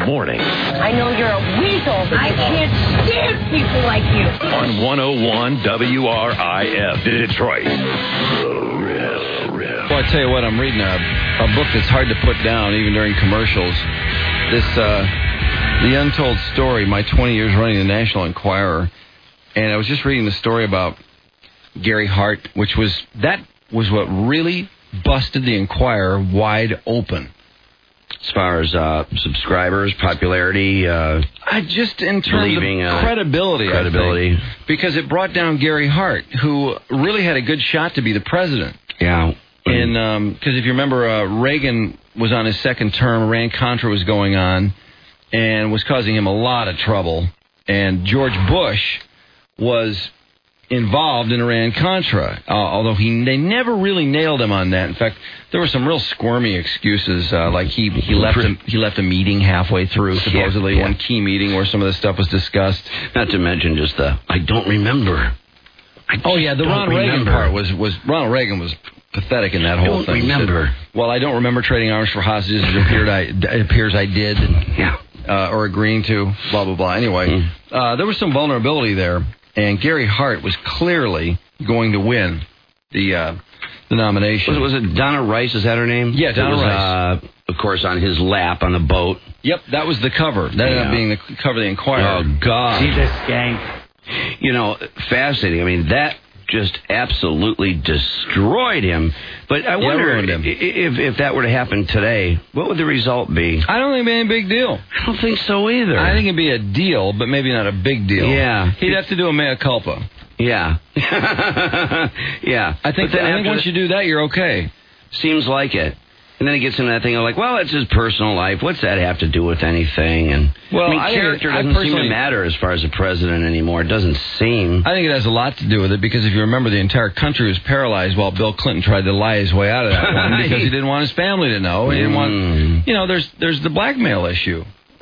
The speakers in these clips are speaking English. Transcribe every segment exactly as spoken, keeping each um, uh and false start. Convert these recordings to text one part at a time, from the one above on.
morning. I know you're a weasel. I can't stand people like you. On one oh one W R I F, Detroit. The Riff, Riff. Well, I tell you what, I'm reading a, a book that's hard to put down, even during commercials. This, uh, The Untold Story, my twenty years running the National Enquirer. And I was just reading the story about Gary Hart, which was, that was what really busted the Enquirer wide open. As far as uh, subscribers, popularity, uh, I just in terms leaving, of uh, credibility, credibility, I think, because it brought down Gary Hart, who really had a good shot to be the president. Yeah, and because um, if you remember, uh, Reagan was on his second term, Iran-Contra was going on, and was causing him a lot of trouble. And George Bush was involved in Iran-Contra, uh, although he they never really nailed him on that. In fact, there were some real squirmy excuses, uh, like he he left a, he left a meeting halfway through, supposedly, yeah, yeah. one key meeting where some of this stuff was discussed. Not to mention just the, I don't remember. I oh, yeah, the Ronald Reagan part was, was, Ronald Reagan was pathetic in that I whole don't thing. remember. Said, well, I don't remember trading arms for hostages. It, appeared I, it appears I did. Yeah. Uh, or agreeing to, blah, blah, blah. Anyway, mm. uh, there was some vulnerability there. And Gary Hart was clearly going to win the uh, the nomination. Was it, was it Donna Rice? Is that her name? Yeah, Donna was, Rice. Uh, of course, on his lap on the boat. Yep, that was the cover. That ended yeah. up being the cover of the Enquirer. Oh, God. See this skank. You know, fascinating. I mean, that just absolutely destroyed him. But I wonder yeah, if if that were to happen today, what would the result be? I don't think it'd be any big deal. I don't think so either. I think it'd be a deal, but maybe not a big deal. Yeah. He'd have to do a mea culpa. Yeah. yeah. I think, that, I think once you do that, you're okay. Seems like it. And then it gets into that thing of like, well, it's his personal life. What's that have to do with anything? And well, I mean, I character I doesn't seem to matter as far as the president anymore. It doesn't seem. I think it has a lot to do with it because if you remember, the entire country was paralyzed while Bill Clinton tried to lie his way out of that one because he didn't want his family to know. He didn't want, you know, there's there's the blackmail issue.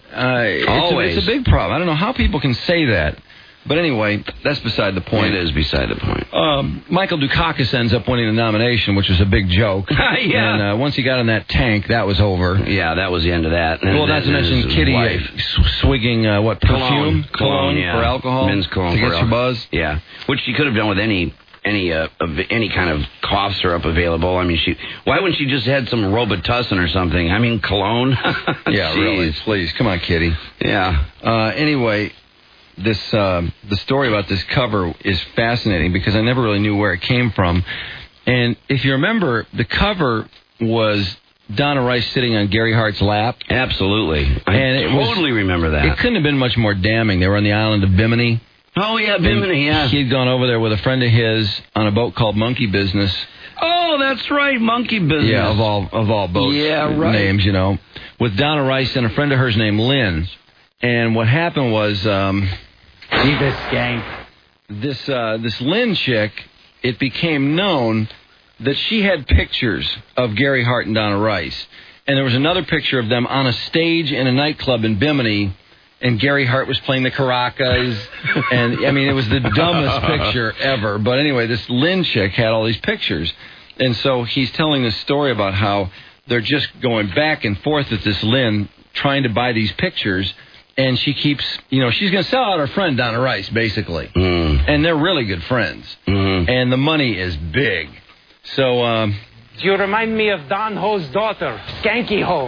Uh, Always, it's a, it's a big problem. I don't know how people can say that. But anyway, that's beside the point. It is beside the point. Um, Michael Dukakis ends up winning the nomination, which was a big joke. yeah. And uh, once he got in that tank, that was over. Yeah, that was the end of that. And well, not to mention Kitty uh, swigging, uh, what, perfume? Cologne. Cologne yeah. for alcohol? Men's cologne to get your buzz? Yeah, which she could have done with any any uh, any kind of cough syrup available. I mean, she why wouldn't she just had some Robitussin or something? I mean, cologne? yeah, really, please. Come on, Kitty. Yeah. Uh, anyway... This uh, the story about this cover is fascinating because I never really knew where it came from. And if you remember, the cover was Donna Rice sitting on Gary Hart's lap. Absolutely. I and it totally was, remember that. It couldn't have been much more damning. They were on the island of Bimini. Oh, yeah, Bimini, yeah. He'd gone over there with a friend of his on a boat called Monkey Business. Oh, that's right, Monkey Business. Yeah, of all, of all boats. Yeah, right. Names, you know. With Donna Rice and a friend of hers named Lynn. And what happened was... Um, See this skank. This, uh, this Lynn chick, it became known that she had pictures of Gary Hart and Donna Rice. And there was another picture of them on a stage in a nightclub in Bimini, and Gary Hart was playing the caracas. And, I mean, it was the dumbest picture ever. But anyway, this Lynn chick had all these pictures. And so he's telling this story about how they're just going back and forth with this Lynn, trying to buy these pictures. And she keeps, you know, she's going to sell out her friend Donna Rice, basically. Mm. And they're really good friends. Mm-hmm. And the money is big. So, um... You remind me of Don Ho's daughter, Skanky Ho.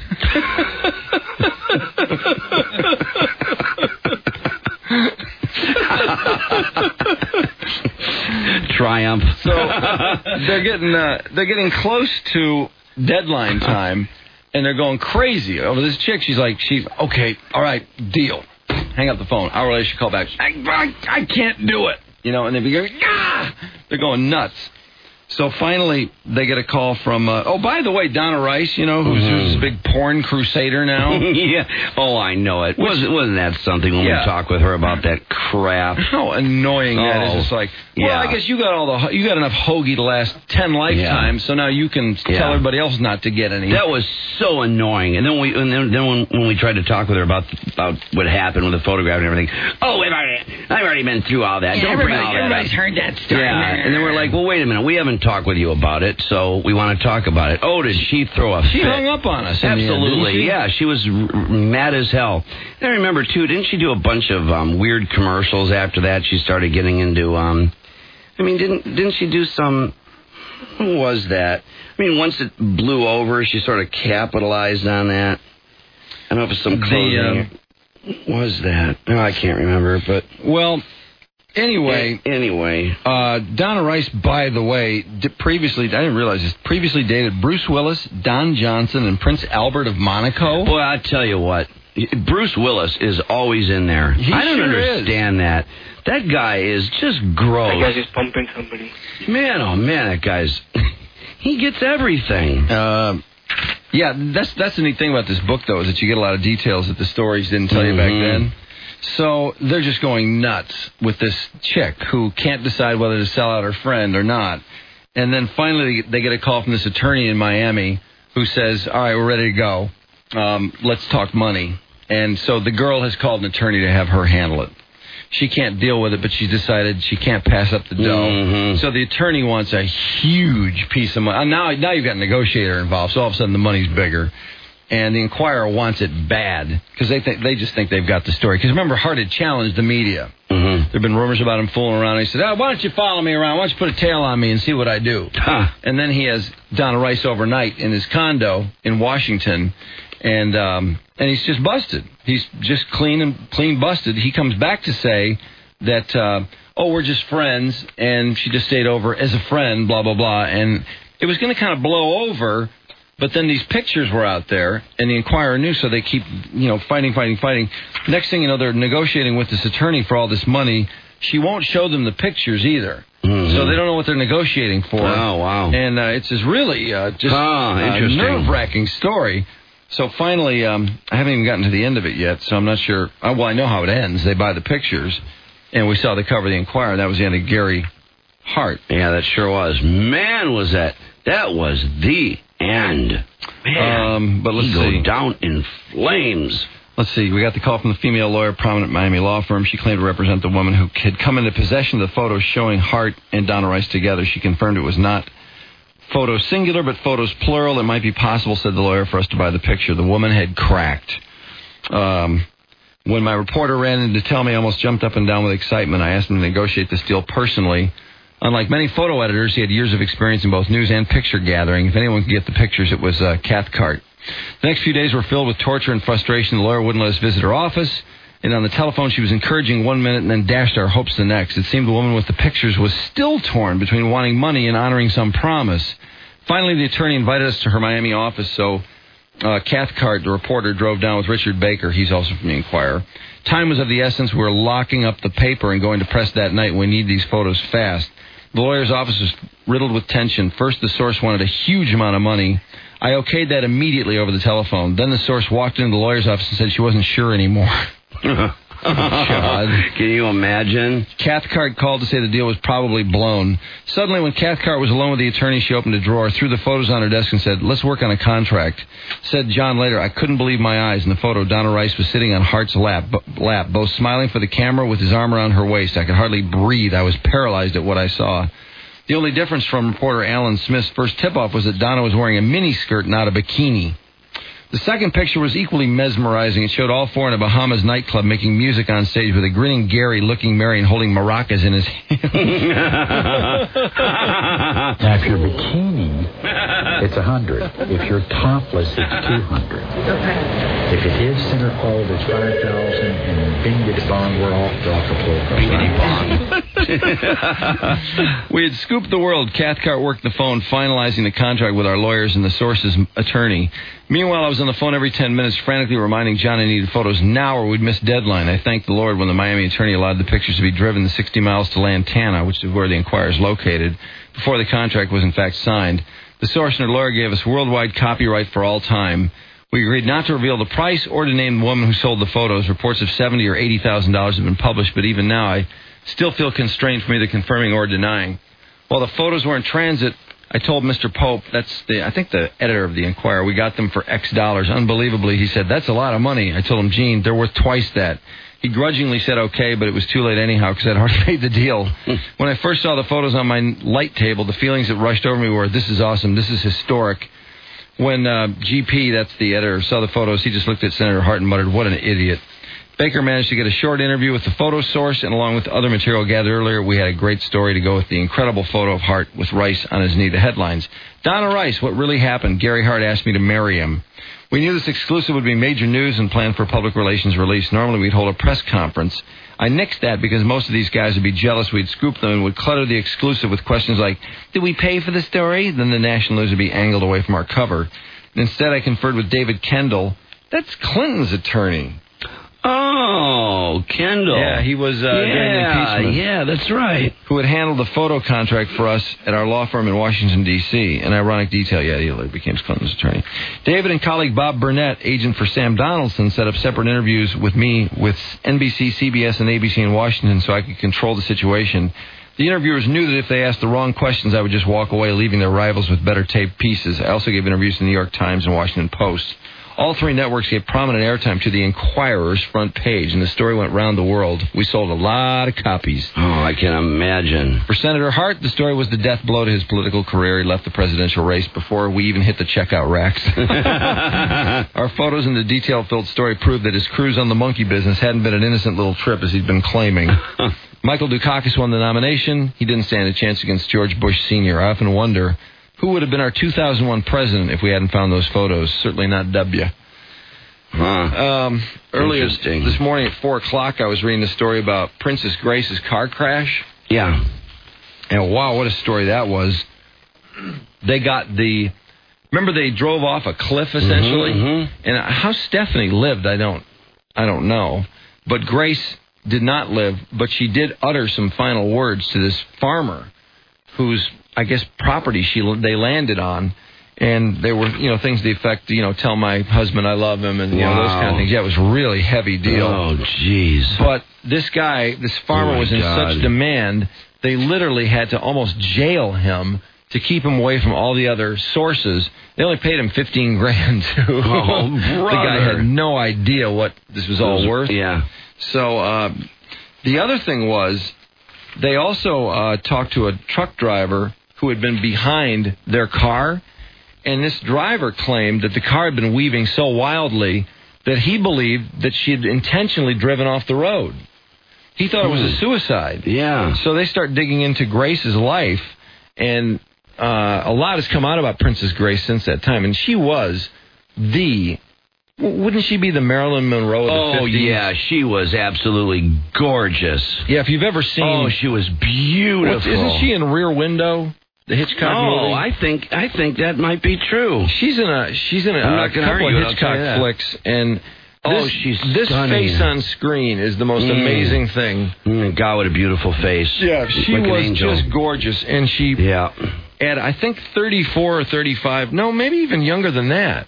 Triumph. So, they're getting, uh, they're getting close to deadline time. And they're going crazy over this chick. She's like, she's, okay, all right, deal. Hang up the phone. Hour later, she called back. I, I, I can't do it. You know, and they begin, ah! They're going nuts. So finally, they get a call from, uh, oh, by the way, Donna Rice, you know, who's, mm-hmm. who's a big porn crusader now. yeah. Oh, I know it. Which, wasn't, wasn't that something when yeah. we talked with her about that crap? How annoying oh, that is. It's like, well, yeah. I guess you got all the you got enough hoagie to last ten lifetimes, yeah. so now you can yeah. tell everybody else not to get any. That was so annoying. And then we and then, then when, when we tried to talk with her about about what happened with the photograph and everything, oh, we've already, I've already been through all that. Yeah, Don't bring all that everybody's up. heard that story. Yeah. And then we're like, well, wait a minute. We haven't talk with you about it, so we want to talk about it. Oh, did she throw a She fit? hung up on us. in the end, Absolutely, didn't she? yeah. She was r- mad as hell. And I remember, too, didn't she do a bunch of um, weird commercials after that? She started getting into, um, I mean, didn't didn't she do some, who was that? I mean, once it blew over, she sort of capitalized on that. I don't know if it's some clothing. The, um, what was that? No, I can't remember, but... Well... Anyway, anyway, uh, Donna Rice, by the way, d- previously, I didn't realize this, previously dated Bruce Willis, Don Johnson, and Prince Albert of Monaco. Boy, I tell you what, Bruce Willis is always in there. He I don't sure understand that. That guy is just gross. That guy's just pumping somebody. Man, oh man, that guy's, he gets everything. Uh, yeah, that's that's the neat thing about this book, though, is that you get a lot of details that the stories didn't tell you back Mm-hmm. then. So they're just going nuts with this chick who can't decide whether to sell out her friend or not. And then finally they get a call from this attorney in Miami who says, all right, we're ready to go. Um, let's talk money. And so the girl has called an attorney to have her handle it. She can't deal with it, but she's decided she can't pass up the dough. Mm-hmm. So the attorney wants a huge piece of money. Now, now you've got a negotiator involved, so all of a sudden the money's bigger. And the Inquirer wants it bad because they think they just think they've got the story. Because remember, Hart had challenged the media. Mm-hmm. There have been rumors about him fooling around. He said, oh, why don't you follow me around? Why don't you put a tail on me and see what I do? Huh. And then he has Donna Rice overnight in his condo in Washington, and um, and he's just busted. He's just clean and clean busted. He comes back to say that, uh, oh, we're just friends, and she just stayed over as a friend, blah, blah, blah. And it was going to kind of blow over. But then these pictures were out there, and the Inquirer knew, so they keep, you know, fighting, fighting, fighting. Next thing you know, they're negotiating with this attorney for all this money. She won't show them the pictures either. Mm-hmm. So they don't know what they're negotiating for. Oh, wow. And uh, it's this really uh, just ah, uh, interesting. nerve-wracking story. So finally, um, I haven't even gotten to the end of it yet, so I'm not sure. Uh, well, I know how it ends. They buy the pictures, and we saw the cover of the Inquirer. That was the end of Gary Hart. Yeah, that sure was. Man, was that. That was the end. Man, um, but let's he see. go down in flames. Let's see. We got the call from the female lawyer, prominent Miami law firm. She claimed to represent the woman who had come into possession of the photos showing Hart and Donna Rice together. She confirmed it was not photos singular, but photos plural. It might be possible, said the lawyer, for us to buy the picture. The woman had cracked. Um, when my reporter ran in to tell me, I almost jumped up and down with excitement. I asked him to negotiate this deal personally. Unlike many photo editors, he had years of experience in both news and picture gathering. If anyone could get the pictures, it was uh, Cathcart. The next few days were filled with torture and frustration. The lawyer wouldn't let us visit her office. And on the telephone, she was encouraging one minute and then dashed our hopes the next. It seemed the woman with the pictures was still torn between wanting money and honoring some promise. Finally, the attorney invited us to her Miami office, so uh, Cathcart, the reporter, drove down with Richard Baker. He's also from the Inquirer. Time was of the essence. We were locking up the paper and going to press that night. We need these photos fast. The lawyer's office was riddled with tension. First, the source wanted a huge amount of money. I okayed that immediately over the telephone. Then the source walked into the lawyer's office and said she wasn't sure anymore. God. Can you imagine? Cathcart called to say the deal was probably blown. Suddenly, when Cathcart was alone with the attorney, she opened a drawer, threw the photos on her desk, and said, let's work on a contract. Said John later, I couldn't believe my eyes. In the photo, Donna Rice was sitting on Hart's lap, b- lap, both smiling for the camera with his arm around her waist. I could hardly breathe. I was paralyzed at what I saw. The only difference from reporter Alan Smith's first tip-off was that Donna was wearing a miniskirt, not a bikini. The second picture was equally mesmerizing. It showed all four in a Bahamas nightclub making music on stage with a grinning Gary looking merry and holding maracas in his hand. Now, if you're bikini, it's one hundred. If you're topless, it's two hundred. Okay. If it is center fold, it's five thousand. And bingity bong, we're off to Acapulco. Bingity bong. We had scooped the world. Cathcart worked the phone, finalizing the contract with our lawyers and the source's attorney. Meanwhile, I was on the phone every ten minutes, frantically reminding John I needed photos now or we'd miss deadline. I thanked the Lord when the Miami attorney allowed the pictures to be driven the sixty miles to Lantana, which is where the Inquirer is located, before the contract was in fact signed. The source and her lawyer gave us worldwide copyright for all time. We agreed not to reveal the price or to name the woman who sold the photos. Reports of seventy thousand dollars or eighty thousand dollars have been published, but even now I still feel constrained from either confirming or denying. While the photos were in transit, I told Mister Pope, that's the, I think the editor of the Enquirer, we got them for X dollars. Unbelievably, he said, that's a lot of money. I told him, Gene, they're worth twice that. He grudgingly said okay, but it was too late anyhow because I'd already made the deal. When I first saw the photos on my light table, the feelings that rushed over me were, this is awesome, this is historic. When uh, G P, that's the editor, saw the photos, he just looked at Senator Hart and muttered, what an idiot. Baker managed to get a short interview with the photo source, and along with other material gathered earlier, we had a great story to go with the incredible photo of Hart with Rice on his knee. The headlines, Donna Rice, what really happened? Gary Hart asked me to marry him. We knew this exclusive would be major news and planned for public relations release. Normally we'd hold a press conference. I nixed that because most of these guys would be jealous. We'd scoop them and would clutter the exclusive with questions like, did we pay for the story? Then the national news would be angled away from our cover. And instead I conferred with David Kendall. That's Clinton's attorney. Oh, Kendall. Yeah, he was uh, during the impeachment. Yeah, that's right. Who had handled the photo contract for us at our law firm in Washington, D C An ironic detail, yeah, he became Clinton's attorney. David and colleague Bob Burnett, agent for Sam Donaldson, set up separate interviews with me with N B C, C B S, and A B C in Washington so I could control the situation. The interviewers knew that if they asked the wrong questions, I would just walk away, leaving their rivals with better taped pieces. I also gave interviews to the New York Times and Washington Post. All three networks gave prominent airtime to the Enquirer's front page, and the story went round the world. We sold a lot of copies. Oh, I can imagine. For Senator Hart, the story was the death blow to his political career. He left the presidential race before we even hit the checkout racks. Our photos and the detail-filled story proved that his cruise on the monkey business hadn't been an innocent little trip, as he'd been claiming. Michael Dukakis won the nomination. He didn't stand a chance against George Bush Senior I often wonder, who would have been our two thousand one president if we hadn't found those photos? Certainly not W. Huh. Um, earlier Interesting. this morning at four o'clock, I was reading the story about Princess Grace's car crash. Yeah. And wow, what a story that was. They got the... Remember they drove off a cliff, essentially? Mm-hmm. And how Stephanie lived, I don't, I don't know. But Grace did not live, but she did utter some final words to this farmer whose, I guess, property she they landed on. And there were, you know, things to the effect, you know, tell my husband I love him and, you wow. know, those kind of things. Yeah, it was a really heavy deal. Oh, jeez. But this guy, this farmer oh was in God. such demand, they literally had to almost jail him to keep him away from all the other sources. They only paid him fifteen grand, too. Oh, the guy had no idea what this was all was, worth. Yeah. So uh, the other thing was they also uh, talked to a truck driver who had been behind their car. And this driver claimed that the car had been weaving so wildly that he believed that she had intentionally driven off the road. He thought hmm. it was a suicide. Yeah. So they start digging into Grace's life, and uh, a lot has come out about Princess Grace since that time. And she was the... Wouldn't she be the Marilyn Monroe of the oh, fifties? Yeah, she was absolutely gorgeous. Yeah, if you've ever seen... Oh, she was beautiful. What, isn't she in Rear Window? The Hitchcock no, movie? I think I think that might be true. She's in a she's in a, I'm not a gonna couple argue of it, I'll tell you Hitchcock that. flicks, and oh, this, she's this stunning. face on screen is the most Mm. amazing thing. Mm, God, what a beautiful face! Yeah, she like was an angel. just gorgeous, and she yeah. at I think thirty-four or thirty-five, no, maybe even younger than that.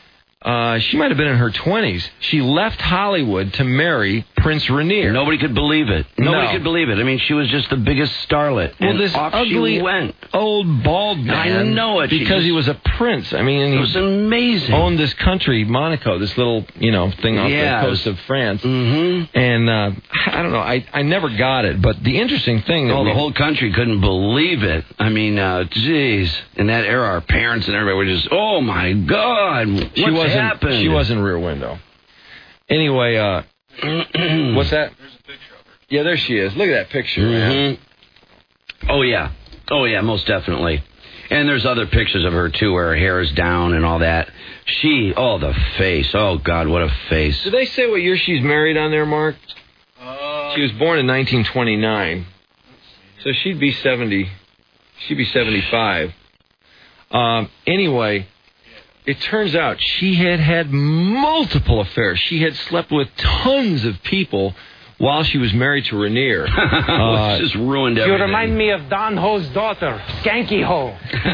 Uh, she might have been in her twenties. She left Hollywood to marry Prince Rainier. Nobody could believe it. Nobody No. could believe it. I mean, she was just the biggest starlet. Well, and this off ugly she went. old bald man. I know it. She because just- he was a prince. I mean, It he was amazing. owned this country, Monaco, this little you know thing off Yeah, the it coast was- of France. Mm-hmm. And uh, I don't know. I, I never got it. But the interesting thing... that Oh, we- the whole country couldn't believe it. I mean, uh, geez. In that era, our parents and everybody were just, oh, my God, what's she wasn't, happened? She wasn't Rear Window. Anyway, uh, what's that? There's a picture of her. Yeah, there she is. Look at that picture, man. Mm-hmm. Oh, yeah. Oh, yeah, most definitely. And there's other pictures of her, too, where her hair is down and all that. She, oh, the face. Oh, God, what a face. Did they say what year she's married on there, Mark? Uh, she was born in nineteen twenty-nine. So she'd be seventy. She'd be seventy-five. Um, anyway, it turns out she had had multiple affairs. She had slept with tons of people while she was married to Rainier. uh, just ruined everything. You remind me of Don Ho's daughter, Skanky Ho.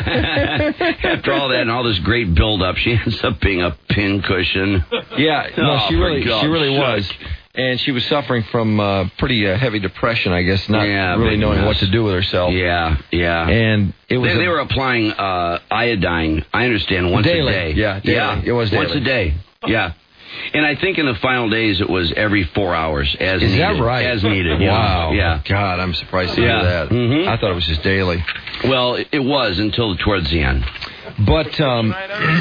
After all that and all this great build-up, she ends up being a pincushion. Yeah, no, Oh, she for really, God's she really was. sake. And she was suffering from uh, pretty uh, heavy depression, I guess, not yeah, really knowing mess. what to do with herself. Yeah, yeah. And it was they, a, they were applying uh, iodine, I understand, once daily. a day. Yeah, daily. yeah. It was daily. Once a day, yeah. And I think in the final days it was every four hours as Is needed. that right? As needed, yeah. Wow. Yeah. God, I'm surprised to yeah. hear that. Mm-hmm. I thought it was just daily. Well, it was until towards the end. But um,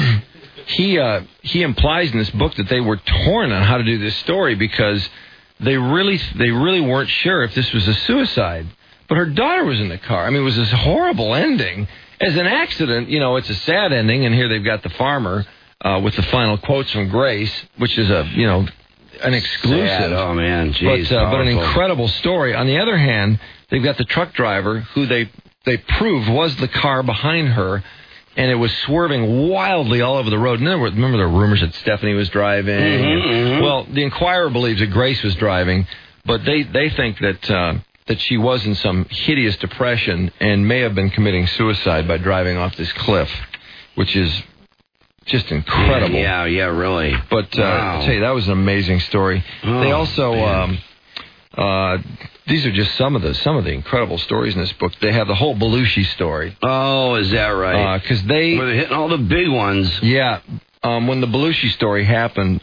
he uh, he implies in this book that they were torn on how to do this story because they really they really weren't sure if this was a suicide. But her daughter was in the car. I mean, it was this horrible ending. As an accident, you know, it's a sad ending, and here they've got the farmer uh, with the final quotes from Grace, which is a, you know, an exclusive. Sad. Oh, man, jeez. But, uh, but an incredible story. On the other hand, they've got the truck driver who they, they proved was the car behind her, and it was swerving wildly all over the road. And there were, remember the rumors that Stephanie was driving? Mm-hmm, and, mm-hmm. Well, the Inquirer believes that Grace was driving, but they, they think that... Uh, that she was in some hideous depression and may have been committing suicide by driving off this cliff, which is just incredible. Yeah, yeah, yeah really. But uh, wow. I'll tell you, that was an amazing story. Oh, they also, man. um, uh, these are just some of the some of the incredible stories in this book. They have the whole Belushi story. Oh, is that right? Because uh, they were hitting all the big ones. Yeah. Um, when the Belushi story happened,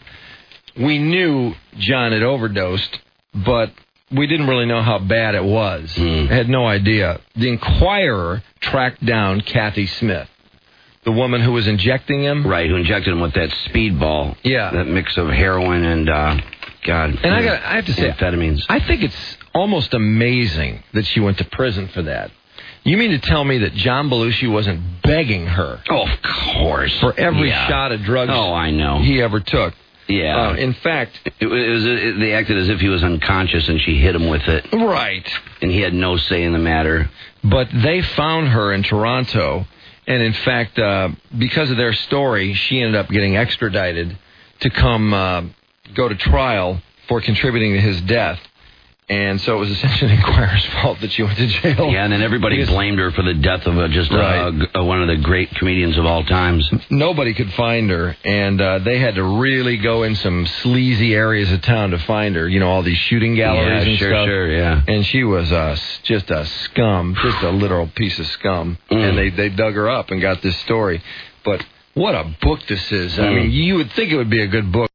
we knew John had overdosed, but we didn't really know how bad it was. Mm. I had no idea. The Inquirer tracked down Kathy Smith, the woman who was injecting him. Right, who injected him with that speedball. Yeah. That mix of heroin and, uh, God. And I got I have to say, amphetamines. I think it's almost amazing that she went to prison for that. You mean to tell me that John Belushi wasn't begging her? Oh, of course. For every yeah. shot of drugs oh, I know. he ever took. Yeah. Uh, in fact, it, it was it, they acted as if he was unconscious, and she hit him with it. Right. And he had no say in the matter. But they found her in Toronto, and in fact, uh, because of their story, she ended up getting extradited to come uh, go to trial for contributing to his death. And so it was essentially the Inquirer's fault that she went to jail. Yeah, and then everybody because, blamed her for the death of a, just right. a, a, one of the great comedians of all times. Nobody could find her, and uh, they had to really go in some sleazy areas of town to find her. You know, all these shooting galleries yeah, and sure, stuff. Sure, yeah. And she was uh, just a scum, just a literal piece of scum. Mm. And they, they dug her up and got this story. But what a book this is. Mm. I mean, you would think it would be a good book.